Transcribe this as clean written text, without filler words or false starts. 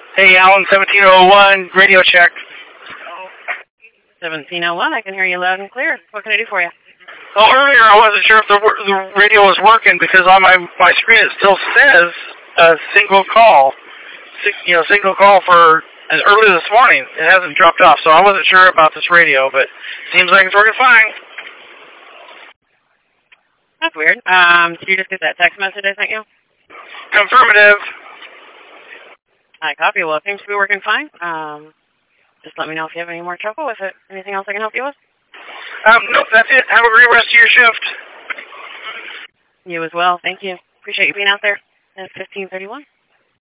Hey, Alan, 1701, radio check. 1701, I can hear you loud and clear. What can I do for you? Oh, earlier I wasn't sure if the radio was working because on my screen it still says single call. Single call for earlier this morning. It hasn't dropped off, so I wasn't sure about this radio, but seems like it's working fine. That's weird. Did you just get that text message I sent you? Confirmative. I copy. Well, it seems to be working fine. Just let me know if you have any more trouble with it. Anything else I can help you with? Nope, that's it. Have a great rest of your shift. You as well. Thank you. Appreciate you being out there at 1531.